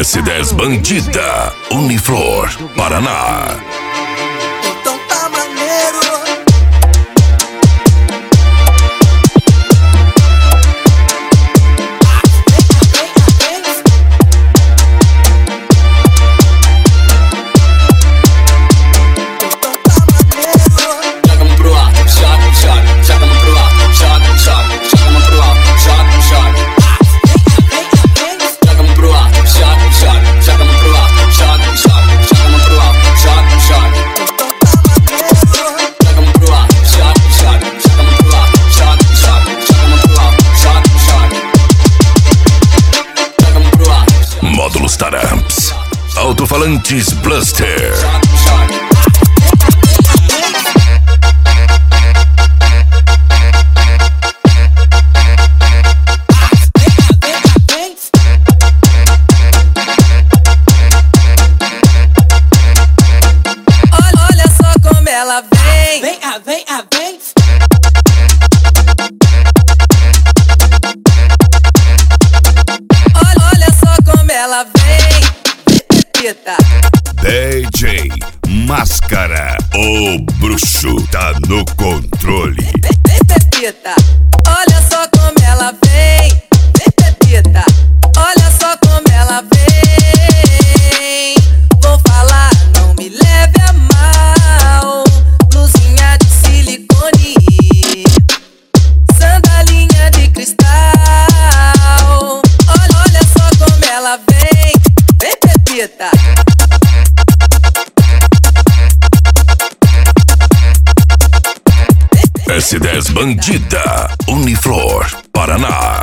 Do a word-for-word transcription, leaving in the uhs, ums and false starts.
S dez Bandida, Uniflor, Paraná. Então tá maneiro. Joga a mão pro alto, joga, joga, joga a mão pro alto, joga, joga, joga a mão pro alto, joga, joga. Joga a mão pro alto, joga, joga, joga a mão pro alto, joga, joga, joga a mão pro alto, joga, joga. Joga a mão pro alto, joga, joga, joga a mão pro alto, joga, joga, joga a mão pro alto, joga, joga. Joga a mão pro alto. Módulos Taramps, alto-falantes Blaster. Olha só como ela vem, Vem, ah, vem, ah, vem. olha, olha só como ela vem, pepita. D J Máscara, o bruxo tá no controle. Vem, pepita. Olha só como ela vem, vem, pepita. Olha só como ela vem. Vou falar, não me leve a mal. Blusinha de silicone, sandalinha de cristal. Olha, olha só como ela vem, vem, pepita. S dez Bandida, Uniflor, Paraná.